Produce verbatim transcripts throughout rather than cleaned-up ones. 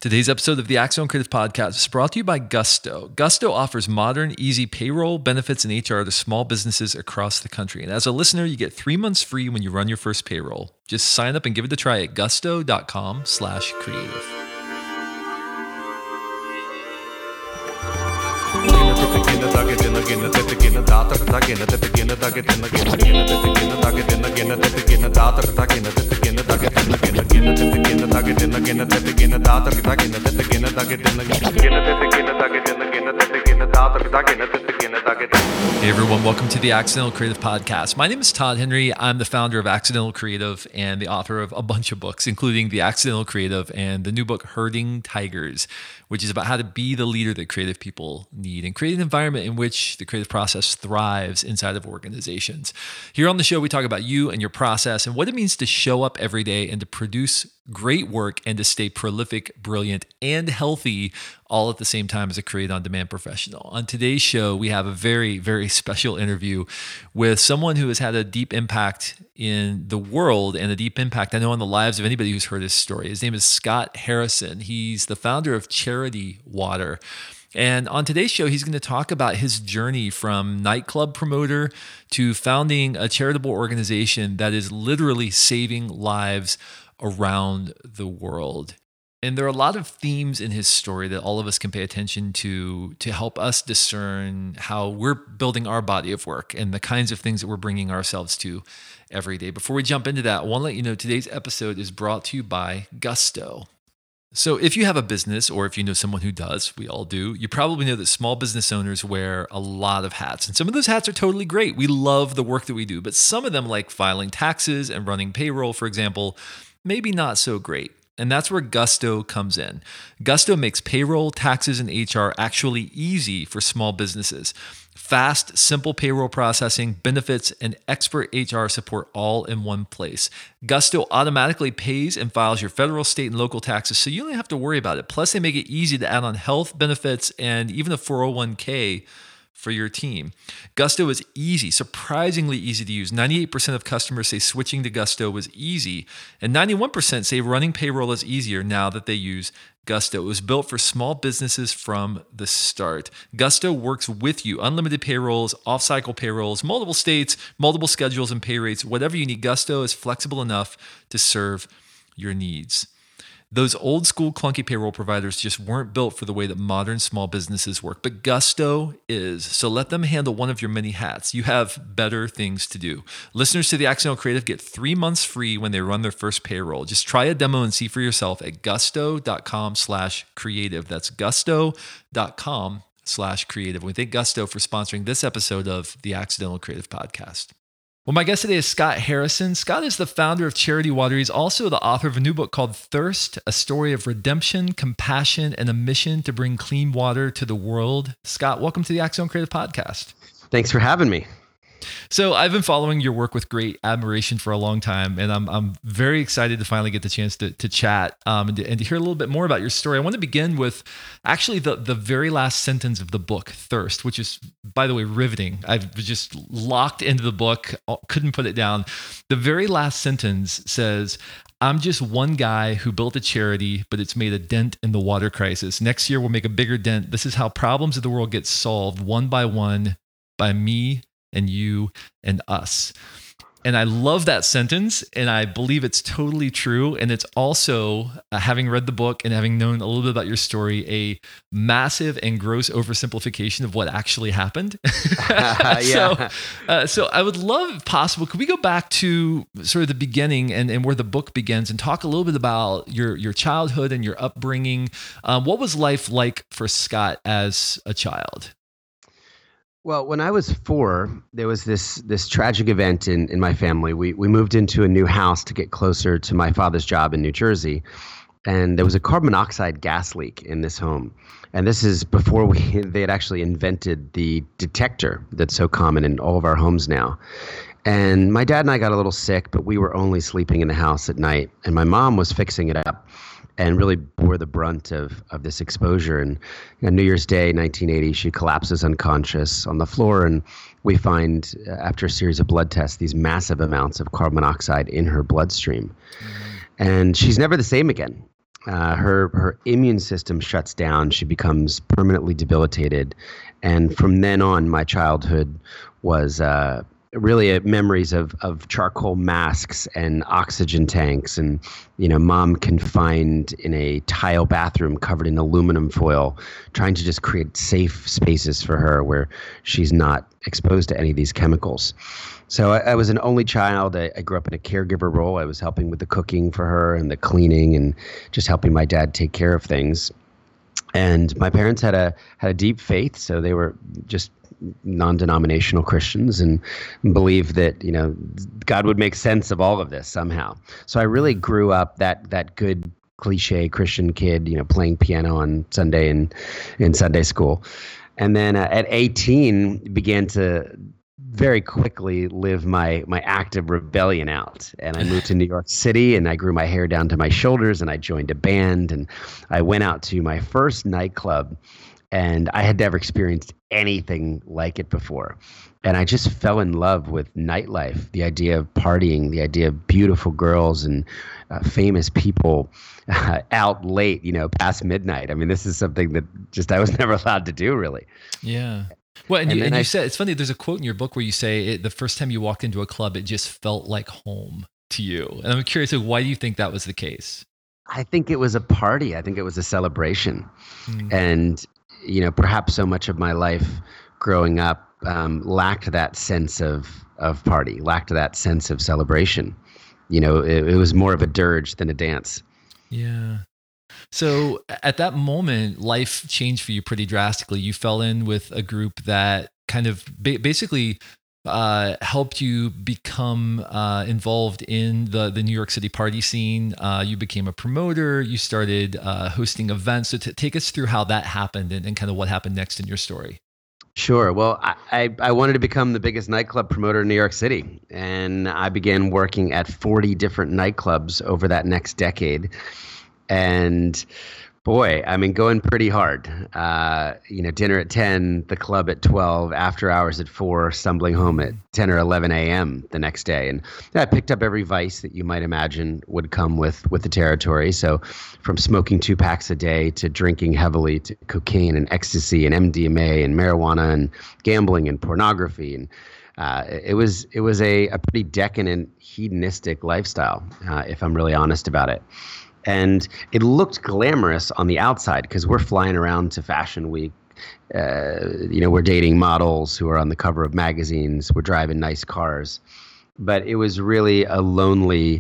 Today's episode of the Axon Creative Podcast is brought to you by Gusto. Gusto offers modern, easy payroll, benefits, and H R to small businesses across the country. And as a listener, you get three months free when you run your first payroll. Just sign up and give it a try at gusto.com slash creative. Hey everyone, welcome to the Accidental Creative Podcast. My name is Todd Henry. I'm the founder of Accidental Creative and the author of a bunch of books, including The Accidental Creative and the new book, Herding Tigers, which is about how to be the leader that creative people need and create an environment in which the creative process thrives inside of organizations. Here on the show, we talk about you and your process and what it means to show up every day and to produce great work and to stay prolific, brilliant, and healthy all at the same time as a create on demand professional. On today's show, we have a very, very special interview with someone who has had a deep impact in the world and a deep impact, I know, on the lives of anybody who's heard his story. His name is Scott Harrison. He's the founder of Charity Water. And on today's show, he's going to talk about his journey from nightclub promoter to founding a charitable organization that is literally saving lives around the world. And there are a lot of themes in his story that all of us can pay attention to to help us discern how we're building our body of work and the kinds of things that we're bringing ourselves to every day. Before we jump into that, I want to let you know today's episode is brought to you by Gusto. So if you have a business, or if you know someone who does, we all do, you probably know that small business owners wear a lot of hats. And some of those hats are totally great. We love the work that we do, but some of them, like filing taxes and running payroll, for example, maybe not so great. And that's where Gusto comes in. Gusto makes payroll, taxes, and H R actually easy for small businesses. Fast, simple payroll processing, benefits, and expert H R support all in one place. Gusto automatically pays and files your federal, state, and local taxes, so you don't have to worry about it. Plus, they make it easy to add on health benefits and even a four oh one k for your team. Gusto is easy, surprisingly easy to use. ninety-eight percent of customers say switching to Gusto was easy, and ninety-one percent say running payroll is easier now that they use Gusto. It was built for small businesses from the start. Gusto works with you. Unlimited payrolls, off-cycle payrolls, multiple states, multiple schedules and pay rates. Whatever you need, Gusto is flexible enough to serve your needs. Those old school clunky payroll providers just weren't built for the way that modern small businesses work, but Gusto is. So let them handle one of your many hats. You have better things to do. Listeners to the Accidental Creative get three months free when they run their first payroll. Just try a demo and see for yourself at gusto.com slash creative. That's gusto.com slash creative. We thank Gusto for sponsoring this episode of the Accidental Creative Podcast. Well, my guest today is Scott Harrison. Scott is the founder of Charity Water. He's also the author of a new book called Thirst, a story of redemption, compassion, and a mission to bring clean water to the world. Scott, welcome to the Accidental Creative Podcast. Thanks for having me. So I've been following your work with great admiration for a long time, and I'm I'm very excited to finally get the chance to to chat um, and, to, and to hear a little bit more about your story. I want to begin with actually the, the very last sentence of the book, Thirst, which is, by the way, riveting. I've just locked into the book, couldn't put it down. The very last sentence says, "I'm just one guy who built a charity, but it's made a dent in the water crisis. Next year, we'll make a bigger dent. This is how problems of the world get solved one by one by me and you and us." And I love that sentence, and I believe it's totally true. And it's also, uh, having read the book and having known a little bit about your story, a massive and gross oversimplification of what actually happened. uh, yeah. So, uh, so I would love, if possible, could we go back to sort of the beginning and, and where the book begins and talk a little bit about your, your childhood and your upbringing? Um, what was life like for Scott as a child? Well, when I was four, there was this this tragic event in, in my family. We we moved into a new house to get closer to my father's job in New Jersey, and there was a carbon monoxide gas leak in this home. And this is before we they had actually invented the detector that's so common in all of our homes now. And my dad and I got a little sick, but we were only sleeping in the house at night, and my mom was fixing it up and really bore the brunt of, of this exposure. And on New Year's Day, nineteen eighty, she collapses unconscious on the floor, and we find, uh, after a series of blood tests, these massive amounts of carbon monoxide in her bloodstream. Mm-hmm. And she's never the same again. uh, her her immune system shuts down. She becomes permanently debilitated, and from then on, my childhood was uh, really uh, memories of of charcoal masks and oxygen tanks, and you know, mom confined in a tile bathroom covered in aluminum foil, trying to just create safe spaces for her where she's not exposed to any of these chemicals. So I, I was an only child. I, I grew up in a caregiver role. I was helping with the cooking for her and the cleaning and just helping my dad take care of things. And my parents had a had a deep faith, so they were just non-denominational Christians and believed that, you know, God would make sense of all of this somehow. So I really grew up that that good cliche Christian kid, you know, playing piano on Sunday and in Sunday school. And then uh, at eighteen began to very quickly live my my active rebellion out. And I moved to New York City, and I grew my hair down to my shoulders, and I joined a band, and I went out to my first nightclub, and I had never experienced anything like it before. And I just fell in love with nightlife, the idea of partying, the idea of beautiful girls and uh, famous people uh, out late, you know, past midnight. I mean, this is something that just I was never allowed to do, really. Yeah. Well, and, And you, and then you I- said, it's funny, there's a quote in your book where you say it, the first time you walked into a club, it just felt like home to you. And I'm curious, like, why do you think that was the case? I think it was a party. I think it was a celebration. Mm. And, you know, perhaps so much of my life growing up um, lacked that sense of, of party, lacked that sense of celebration. You know, it, it was more of a dirge than a dance. Yeah. So at that moment, life changed for you pretty drastically. You fell in with a group that kind of ba- basically uh, helped you become uh, involved in the, the New York City party scene. Uh, you became a promoter. You started uh, hosting events. So t- take us through how that happened and, and kind of what happened next in your story. Sure. Well, I, I, I wanted to become the biggest nightclub promoter in New York City. And I began working at forty different nightclubs over that next decade. And boy, I mean, going pretty hard. Uh, you know, dinner at ten, the club at twelve, after hours at four, stumbling home at ten or eleven a.m. the next day. And I picked up every vice that you might imagine would come with, with the territory. So from smoking two packs a day to drinking heavily to cocaine and ecstasy and M D M A and marijuana and gambling and pornography. And uh, it was it was a, a pretty decadent, hedonistic lifestyle, uh, if I'm really honest about it. And it looked glamorous on the outside because we're flying around to Fashion Week. Uh, you know, we're dating models who are on the cover of magazines. We're driving nice cars. But it was really a lonely,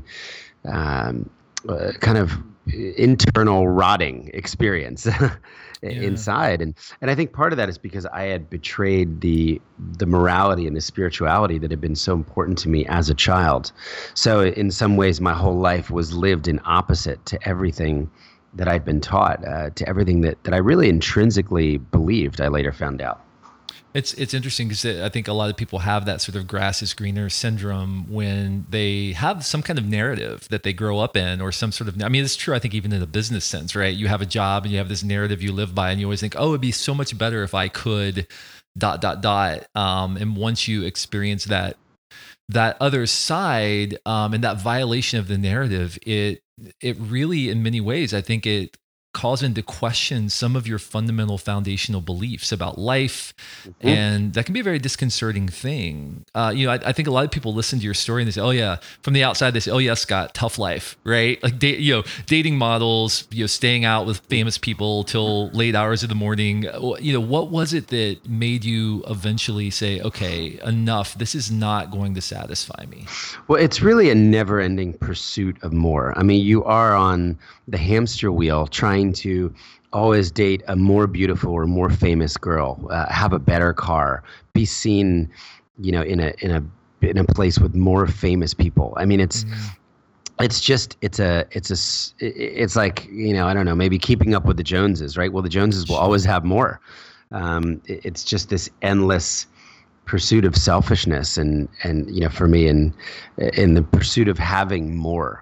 um, uh, kind of internal rotting experience Yeah. inside. And and I think part of that is because I had betrayed the the morality and the spirituality that had been so important to me as a child. So in some ways, my whole life was lived in opposite to everything that I'd been taught, uh, to everything that, that I really intrinsically believed, I later found out. It's it's interesting because I think a lot of people have that sort of grass is greener syndrome when they have some kind of narrative that they grow up in, or some sort of, I mean, it's true, I think, even in a business sense, right? You have a job and you have this narrative you live by, and you always think, oh, it'd be so much better if I could dot, dot, dot. Um, and once you experience that, that other side um, and that violation of the narrative, it, it really, in many ways, I think it calls into question some of your fundamental foundational beliefs about life. Mm-hmm. And that can be a very disconcerting thing. Uh, you know, I, I think a lot of people listen to your story and they say, oh yeah, from the outside, they say, oh yeah, Scott, tough life, right? Like, da- you know, dating models, you know, staying out with famous people till late hours of the morning. You know, what was it that made you eventually say, okay, enough, this is not going to satisfy me? Well, it's really a never-ending pursuit of more. I mean, you are on the hamster wheel trying to always date a more beautiful or more famous girl, uh, have a better car, be seen, you know, in a in a in a place with more famous people. I mean, it's mm. it's just it's a it's a it's like, you know, I don't know, maybe keeping up with the Joneses, right? Well, the Joneses will always have more. Um, it, it's just this endless pursuit of selfishness, and and you know, for me, in in the pursuit of having more.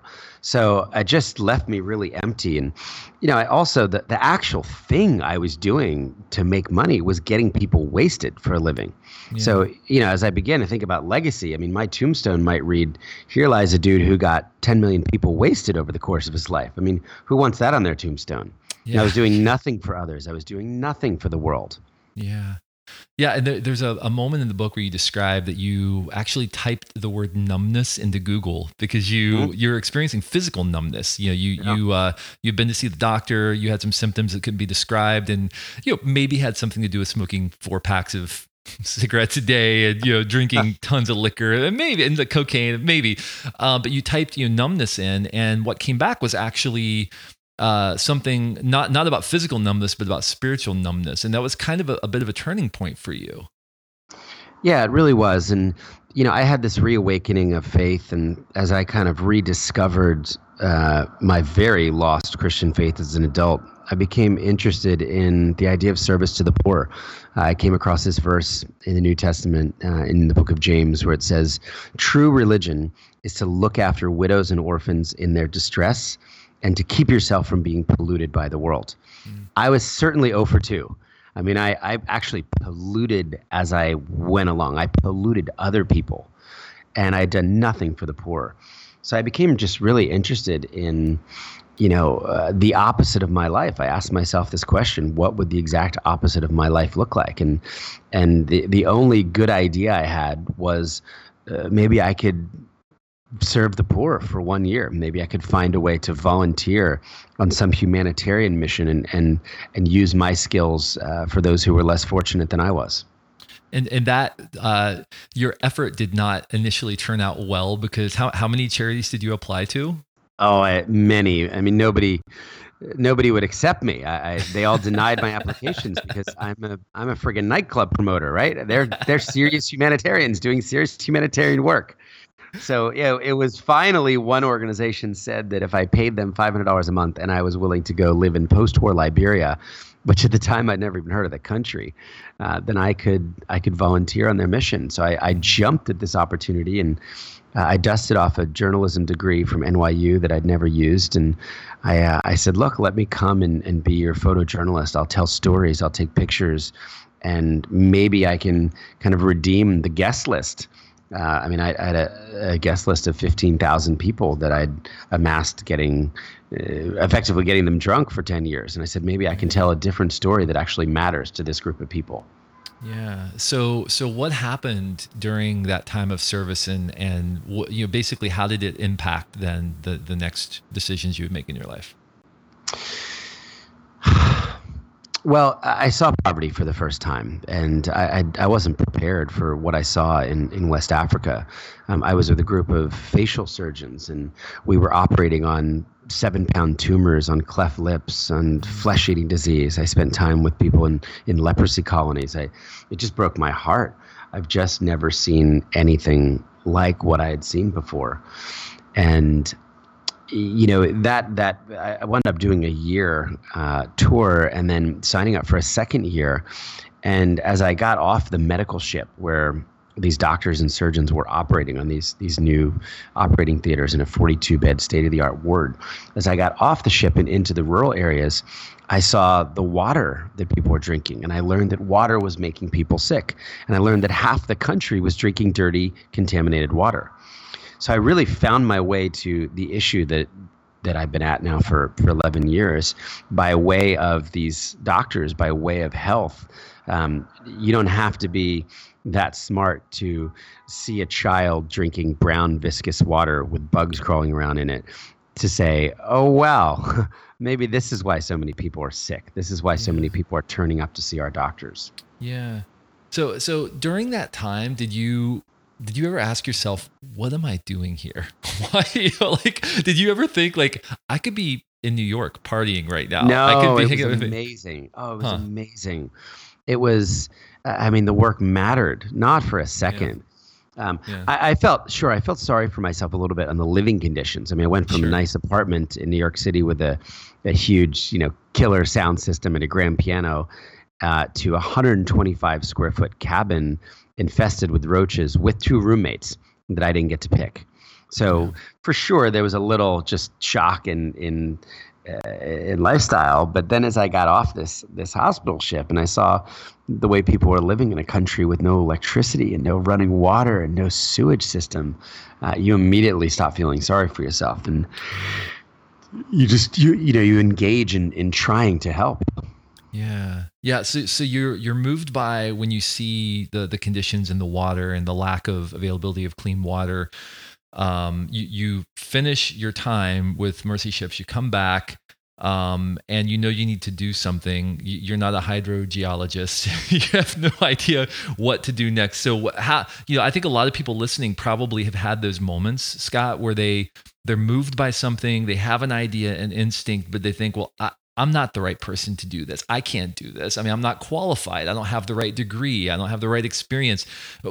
So it just left me really empty. And, you know, I also, the, the actual thing I was doing to make money was getting people wasted for a living. Yeah. So, you know, as I began to think about legacy, I mean, my tombstone might read, here lies a dude who got ten million people wasted over the course of his life. I mean, who wants that on their tombstone? Yeah. And I was doing nothing for others. I was doing nothing for the world. Yeah. Yeah, and there, there's a, a moment in the book where you describe that you actually typed the word numbness into Google because you mm-hmm. you're experiencing physical numbness. You know, you yeah. you uh, you've been to see the doctor. You had some symptoms that couldn't be described, and you know maybe had something to do with smoking four packs of cigarettes a day and you know drinking tons of liquor and maybe and the cocaine maybe. Uh, but you typed you know numbness in, and what came back was actually. Uh, something not not about physical numbness, but about spiritual numbness, and that was kind of a, a bit of a turning point for you. Yeah, it really was, and you know, I had this reawakening of faith, and as I kind of rediscovered uh, my very lost Christian faith as an adult, I became interested in the idea of service to the poor. Uh, I came across this verse in the New Testament, uh, in the book of James, where it says, "True religion is to look after widows and orphans in their distress, and to keep yourself from being polluted by the world." Mm. I was certainly zero for two. I mean, I, I actually polluted as I went along. I polluted other people, and I had done nothing for the poor. So I became just really interested in, you know, uh, the opposite of my life. I asked myself this question: what would the exact opposite of my life look like? And and the the only good idea I had was uh, maybe I could serve the poor for one year. Maybe I could find a way to volunteer on some humanitarian mission and and and use my skills uh, for those who were less fortunate than I was. And and that uh, your effort did not initially turn out well, because how how many charities did you apply to? Oh, I, many. I mean, nobody. Nobody would accept me. I, I, they all denied my applications because I'm a I'm a friggin' nightclub promoter, right? They're they're serious humanitarians doing serious humanitarian work. So, you know, it was finally one organization said that if I paid them five hundred dollars a month and I was willing to go live in post-war Liberia, which at the time I'd never even heard of the country, uh, then I could I could volunteer on their mission. So I, I jumped at this opportunity, and uh, I dusted off a journalism degree from N Y U that I'd never used. And I uh, I said, look, let me come and, and be your photojournalist. I'll tell stories. I'll take pictures. And maybe I can kind of redeem the guest list. Uh, I mean, I, I had a, a guest list of fifteen thousand people that I'd amassed getting, uh, effectively getting them drunk for ten years. And I said, maybe I can tell a different story that actually matters to this group of people. Yeah. So, so what happened during that time of service, and, and what, you know, basically how did it impact then the, the next decisions you would make in your life? Well, I saw poverty for the first time, and I, I, I wasn't prepared for what I saw in, in West Africa. Um, I was with a group of facial surgeons, and we were operating on seven-pound tumors, on cleft lips, on flesh-eating disease. I spent time with people in, in leprosy colonies. I, it just broke my heart. I've just never seen anything like what I had seen before. And you know, that that I wound up doing a year uh, tour and then signing up for a second year. And as I got off the medical ship where these doctors and surgeons were operating on these these new operating theaters in a forty-two bed state-of-the-art ward, as I got off the ship and into the rural areas, I saw the water that people were drinking. And I learned that water was making people sick. And I learned that half the country was drinking dirty, contaminated water. So I really found my way to the issue that that I've been at now for, for eleven years by way of these doctors, by way of health. Um, you don't have to be that smart to see a child drinking brown viscous water with bugs crawling around in it to say, oh, wow, maybe this is why so many people are sick. This is why so many people are turning up to see our doctors. Yeah. So so during that time, did you Did you ever ask yourself, what am I doing here? Why, you know, like, did you ever think like I could be in New York partying right now? No, I could be it was amazing. Oh, it was huh. amazing. It was, I mean, the work mattered, not for a second. Yeah. Um, yeah. I, I felt, sure, I felt sorry for myself a little bit on the living conditions. I mean, I went from sure. a nice apartment in New York City with a, a huge, you know, killer sound system and a grand piano uh, to a one hundred twenty-five square foot cabin infested with roaches with two roommates that I didn't get to pick. So for sure, there was a little just shock in in uh, in lifestyle. But then as I got off this this hospital ship and I saw the way people were living in a country with no electricity and no running water and no sewage system, uh, you immediately stop feeling sorry for yourself, and you just you you know you engage in in trying to help. Yeah. Yeah. So, so you're, you're moved by when you see the, the conditions in the water and the lack of availability of clean water. Um, you, you finish your time with Mercy Ships, you come back, um, and you know, you need to do something. You, you're not a hydrogeologist. You have no idea what to do next. So how, you know, I think a lot of people listening probably have had those moments, Scott, where they, they're moved by something, they have an idea, an instinct, but they think, well, I, I'm not the right person to do this. I can't do this. I mean, I'm not qualified. I don't have the right degree. I don't have the right experience.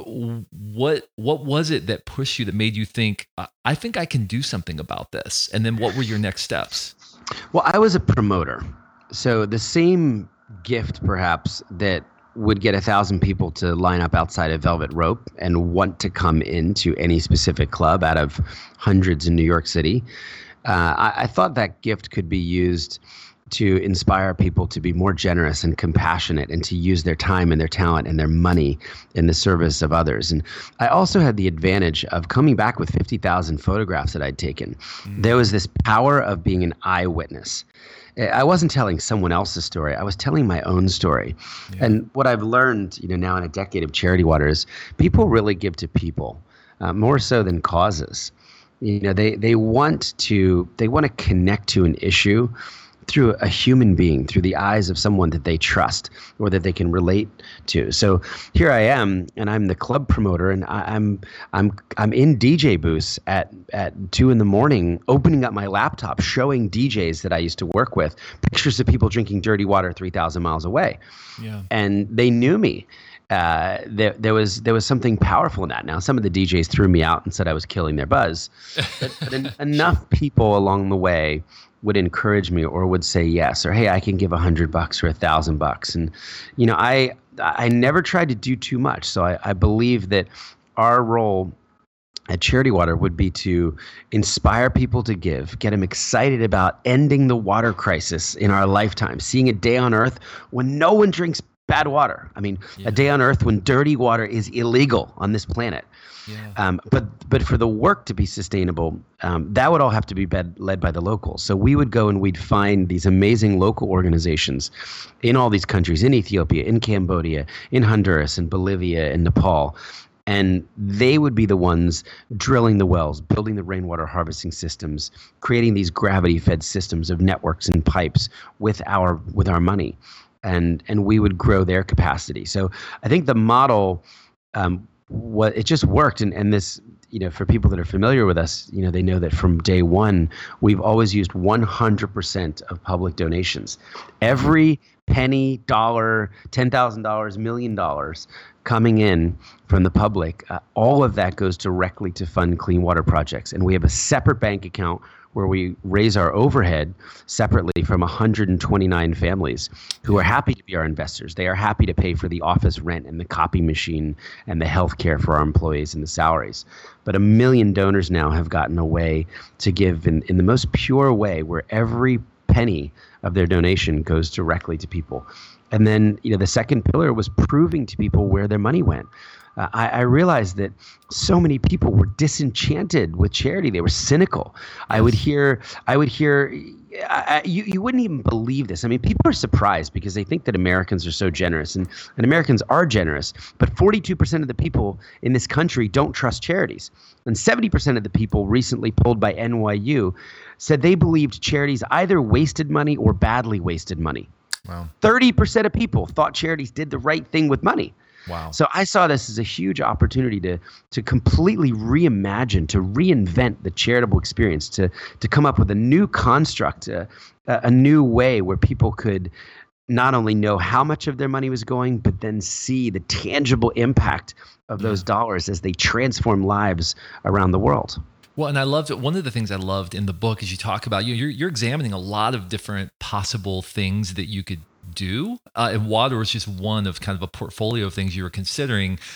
What what was it that pushed you, that made you think, I think I can do something about this? And then what were your next steps? Well, I was a promoter. So the same gift, perhaps, that would get a thousand people to line up outside a Velvet Rope and want to come into any specific club out of hundreds in New York City. Uh, I, I thought that gift could be used to inspire people to be more generous and compassionate and to use their time and their talent and their money in the service of others. And I also had the advantage of coming back with fifty thousand photographs that I'd taken. Mm. There was this power of being an eyewitness. I wasn't telling someone else's story. I was telling my own story. Yeah. And what I've learned, you know, now in a decade of Charity Water is people really give to people, uh, more so than causes. You know, they, they want to, they want to connect to an issue through a human being, through the eyes of someone that they trust or that they can relate to. So here I am, and I'm the club promoter, and I, I'm I'm I'm in D J booths at at two in the morning, opening up my laptop, showing D Js that I used to work with pictures of people drinking dirty water three thousand miles away. Yeah, and they knew me. Uh, there, there was there was something powerful in that. Now, some of the D Js threw me out and said I was killing their buzz, but, but en- enough people along the way would encourage me or would say yes, or hey, I can give a hundred bucks or a thousand bucks. And, you know, I I never tried to do too much. So I, I believe that our role at Charity Water would be to inspire people to give, get them excited about ending the water crisis in our lifetime, seeing a day on earth when no one drinks bad water. I mean, yeah. a day on earth when dirty water is illegal on this planet. Yeah. Um, but but for the work to be sustainable, um, that would all have to be bed, led by the locals. So we would go and we'd find these amazing local organizations in all these countries, in Ethiopia, in Cambodia, in Honduras, in Bolivia, in Nepal. And they would be the ones drilling the wells, building the rainwater harvesting systems, creating these gravity-fed systems of networks and pipes with our with our money. And and we would grow their capacity. So I think the model, um, what it just worked. And, and this, you know, for people that are familiar with us, you know, they know that from day one, we've always used one hundred percent of public donations. Every penny, dollar, ten thousand dollars, million dollars coming in from the public, uh, all of that goes directly to fund clean water projects. And we have a separate bank account where we raise our overhead separately from one hundred twenty-nine families who are happy to be our investors. They are happy to pay for the office rent and the copy machine and the health care for our employees and the salaries. But a million donors now have gotten a way to give in, in the most pure way, where every penny of their donation goes directly to people. And then, you know, the second pillar was proving to people where their money went. Uh, I, I realized that so many people were disenchanted with charity. They were cynical. Yes. I would hear, I would hear, I, you, you wouldn't even believe this. I mean, people are surprised because they think that Americans are so generous, and, and Americans are generous, but forty-two percent of the people in this country don't trust charities. And seventy percent of the people recently polled by N Y U said they believed charities either wasted money or badly wasted money. Wow. thirty percent of people thought charities did the right thing with money. Wow. So I saw this as a huge opportunity to to completely reimagine, to reinvent the charitable experience, to to come up with a new construct, a, a new way where people could not only know how much of their money was going, but then see the tangible impact of those yeah. dollars as they transform lives around the world. Well, and I loved it. One of the things I loved in the book is you talk about, you know, you're, you're examining a lot of different possible things that you could do. Uh, and water was just one of kind of a portfolio of things you were considering.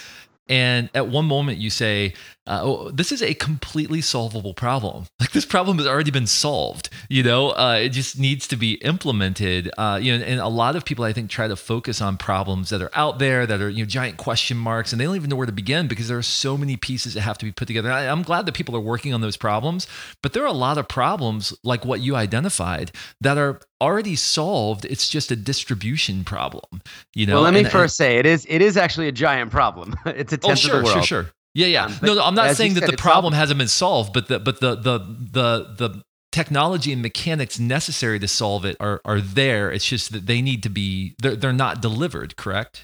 And at one moment you say, uh, oh, this is a completely solvable problem. Like this problem has already been solved, you know, uh, it just needs to be implemented. Uh, you know, and a lot of people I think try to focus on problems that are out there that are, you know, giant question marks, and they don't even know where to begin because there are so many pieces that have to be put together. I, I'm glad that people are working on those problems, but there are a lot of problems like what you identified that are already solved. It's just a distribution problem, you know. Well, let me and, first and, say it is it is actually a giant problem. It's a tenth oh, sure, of the world. Sure, sure. Yeah, yeah. Um, no, no, I'm not saying that said, the problem hasn't been solved, but the but the the the the technology and mechanics necessary to solve it are are there. It's just that they need to be they're they're not delivered, correct?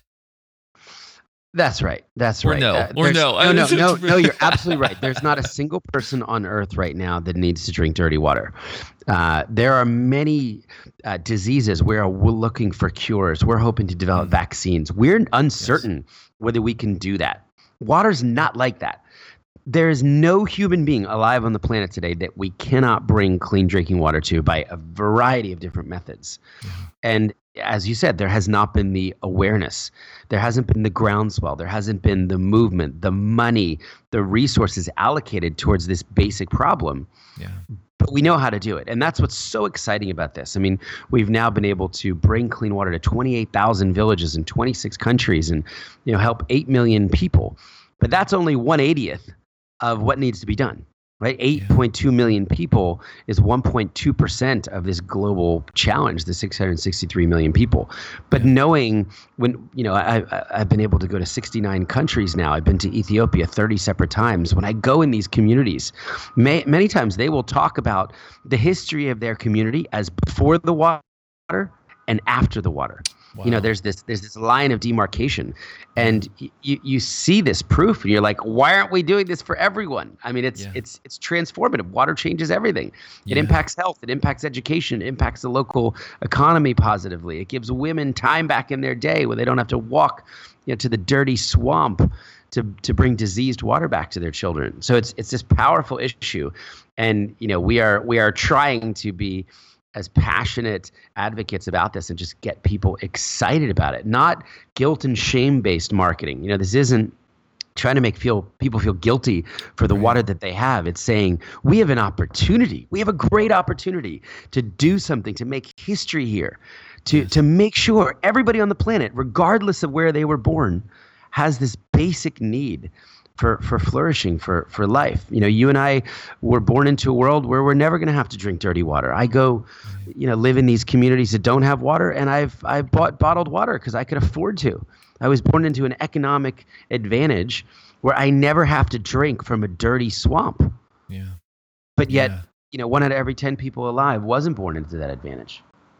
That's right. That's or right. No, uh, or no. no. No, no, no, no. You're absolutely right. There's not a single person on earth right now that needs to drink dirty water. Uh, there are many uh, diseases where we're looking for cures. We're hoping to develop mm. vaccines. We're uncertain yes. whether we can do that. Water's not like that. There is no human being alive on the planet today that we cannot bring clean drinking water to by a variety of different methods. Mm-hmm. And as you said, there has not been the awareness. There hasn't been the groundswell. There hasn't been the movement, the money, the resources allocated towards this basic problem. Yeah. But we know how to do it. And that's what's so exciting about this. I mean, we've now been able to bring clean water to twenty-eight thousand villages in twenty-six countries and, you know, help eight million people. But that's only one eightieth of what needs to be done. Right, eight point two million people is one point two percent of this global challenge, the six hundred sixty-three million people. But yeah. knowing when, you know, I, I, I've been able to go to sixty-nine countries now. I've been to Ethiopia thirty separate times. When I go in these communities, may, many times they will talk about the history of their community as before the water and after the water. Wow. You know, there's this there's this line of demarcation, and y- you you see this proof, and you're like, why aren't we doing this for everyone? I mean, it's yeah. it's it's transformative. Water changes everything. It yeah. impacts health. It impacts education. It impacts the local economy positively. It gives women time back in their day where they don't have to walk, you know, to the dirty swamp to to bring diseased water back to their children. So it's it's this powerful issue, and you know, we are we are trying to be as passionate advocates about this and just get people excited about it, not guilt and shame-based marketing. You know, this isn't trying to make feel people feel guilty for the right. water that they have. It's saying we have an opportunity. We have a great opportunity to do something, to make history here, to yes. to make sure everybody on the planet, regardless of where they were born, has this basic need for for flourishing, for for life. You know, you and I were born into a world where we're never going to have to drink dirty water. I go, you know, live in these communities that don't have water, and I've I've bought bottled water because I could afford to. I was born into an economic advantage where I never have to drink from a dirty swamp. Yeah. But yet, yeah. you know, one out of every ten people alive wasn't born into that advantage.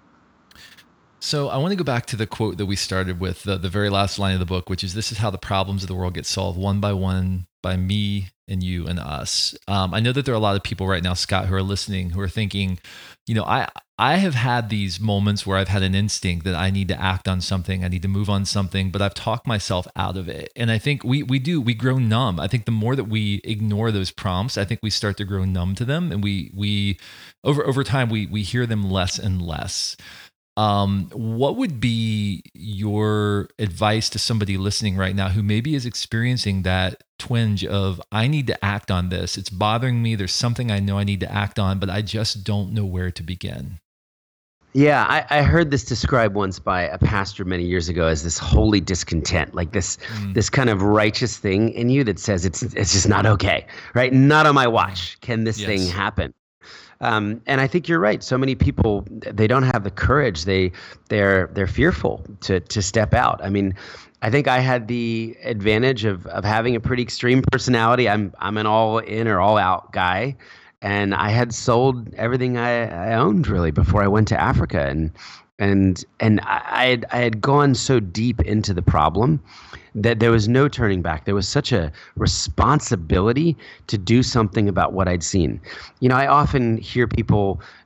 So I want to go back to the quote that we started with, the, the very last line of the book, which is, this is how the problems of the world get solved one by one by me and you and us. Um, I know that there are a lot of people right now, Scott, who are listening, who are thinking, you know, I, I have had these moments where I've had an instinct that I need to act on something, I need to move on something, but I've talked myself out of it. And I think we we do, we grow numb. I think the more that we ignore those prompts, I think we start to grow numb to them. And we, we over, over time, we, we hear them less and less. Um, what would be your advice to somebody listening right now who maybe is experiencing that twinge of, I need to act on this. It's bothering me. There's something I know I need to act on, but I just don't know where to begin. Yeah, I, I heard this described once by a pastor many years ago as this holy discontent, like this mm. this kind of righteous thing in you that says it's it's just not okay, right? Not on my watch can this yes. thing happen. Um, and I think you're right. So many people, they don't have the courage. They they're they're fearful to to step out. I mean, I think I had the advantage of of having a pretty extreme personality. I'm I'm an all in or all out guy, and I had sold everything I, I owned really before I went to Africa, and and and I I had, I had gone so deep into the problem that there was no turning back. There was such a responsibility to do something about what I'd seen. You know, I often hear people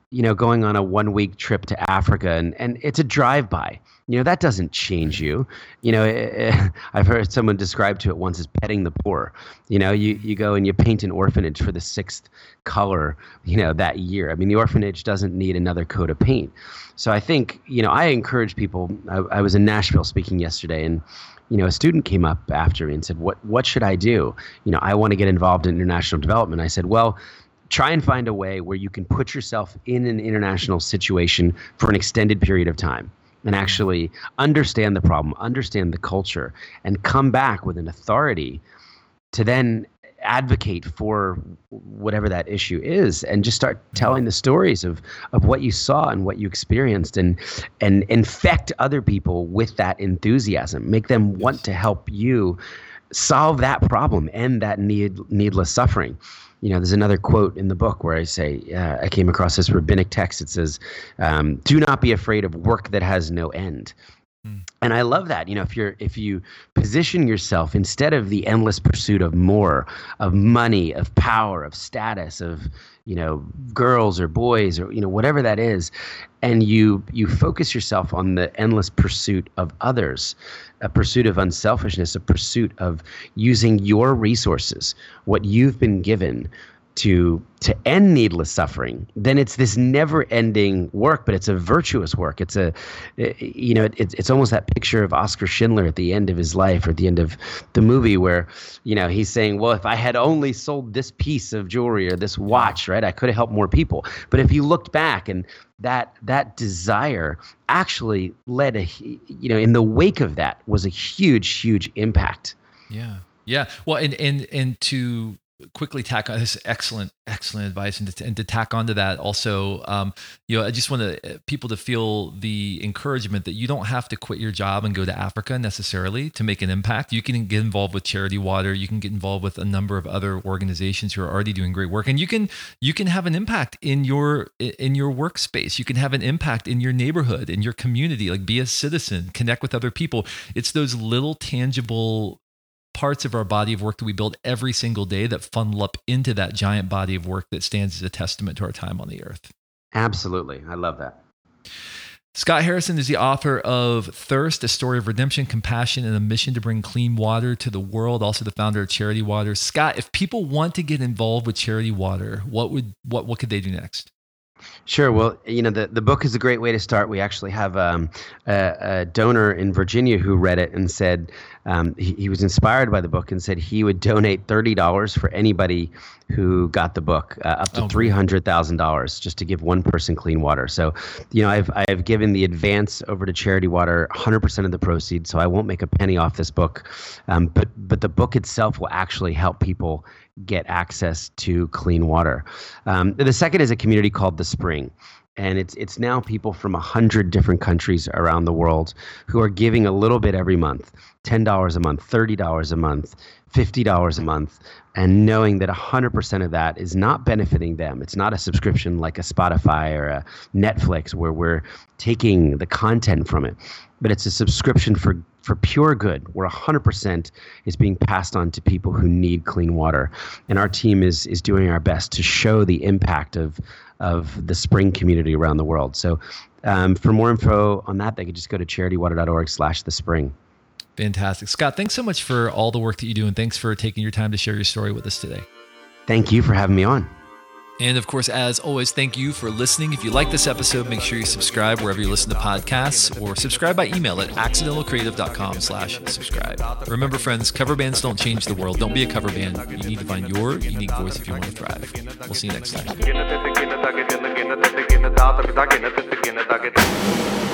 you know, going on a one week trip to Africa and, and it's a drive by. You know, that doesn't change you. You know, it, it, I've heard someone describe to it once as petting the poor. You know, you, you go and you paint an orphanage for the sixth color, you know, that year. I mean, the orphanage doesn't need another coat of paint. So I think, you know, I encourage people. I, I was in Nashville speaking yesterday, and you know, a student came up after me and said, what what should I do? You know, I want to get involved in international development. I said, well, try and find a way where you can put yourself in an international situation for an extended period of time and actually understand the problem, understand the culture, and come back with an authority to then advocate for whatever that issue is, and just start telling the stories of of what you saw and what you experienced, and and infect other people with that enthusiasm, make them want to help you solve that problem, end that need needless suffering. You know, there's another quote in the book where I say, uh, I came across this rabbinic text. It says, um, do not be afraid of work that has no end. Mm. And I love that. You know, if you're if you position yourself instead of the endless pursuit of more, of money, of power, of status, of, you know, girls or boys or, you know, whatever that is, and you you focus yourself on the endless pursuit of others, a pursuit of unselfishness, a pursuit of using your resources, what you've been given to to end needless suffering, then it's this never-ending work, but it's a virtuous work. It's a, you know, it's it's almost that picture of Oskar Schindler at the end of his life, or at the end of the movie, where, you know, he's saying, well, if I had only sold this piece of jewelry or this watch, right, I could have helped more people. But if you looked back, and that that desire actually led a, you know, in the wake of that was a huge, huge impact. Yeah, yeah. Well, and and and to quickly tack on this excellent, excellent advice, and to, and to tack onto that also, um, you know, I just want to, people to feel the encouragement that you don't have to quit your job and go to Africa necessarily to make an impact. You can get involved with Charity Water. You can get involved with a number of other organizations who are already doing great work, and you can you can have an impact in your in your workspace. You can have an impact in your neighborhood, in your community. Like, be a citizen, connect with other people. It's those little tangible parts of our body of work that we build every single day that funnel up into that giant body of work that stands as a testament to our time on the earth. Absolutely. I love that. Scott Harrison is the author of Thirst, A Story of Redemption, Compassion, and a Mission to Bring Clean Water to the World, also the founder of Charity Water. Scott, if people want to get involved with Charity Water, what would what what could they do next? Sure. Well, you know, the, the book is a great way to start. We actually have um, a, a donor in Virginia who read it and said um, he, he was inspired by the book and said he would donate thirty dollars for anybody who got the book, uh, up to three hundred thousand dollars just to give one person clean water. So, you know, I've I've given the advance over to Charity Water, one hundred percent of the proceeds, so I won't make a penny off this book. Um, but but the book itself will actually help people get access to clean water. Um, the second is a community called The Spring. And it's it's now people from one hundred different countries around the world who are giving a little bit every month, ten dollars a month, thirty dollars a month, fifty dollars a month, and knowing that one hundred percent of that is not benefiting them. It's not a subscription like a Spotify or a Netflix where we're taking the content from it, but it's a subscription for for pure good, where one hundred percent is being passed on to people who need clean water. And our team is is doing our best to show the impact of of the Spring community around the world. So um, for more info on that, they could just go to charitywater.org slash the spring. Fantastic. Scott, thanks so much for all the work that you do, and thanks for taking your time to share your story with us today. Thank you for having me on. And of course, as always, thank you for listening. If you like this episode, make sure you subscribe wherever you listen to podcasts, or subscribe by email at accidentalcreative.com slash subscribe. Remember, friends, cover bands don't change the world. Don't be a cover band. You need to find your unique voice if you want to thrive. We'll see you next time.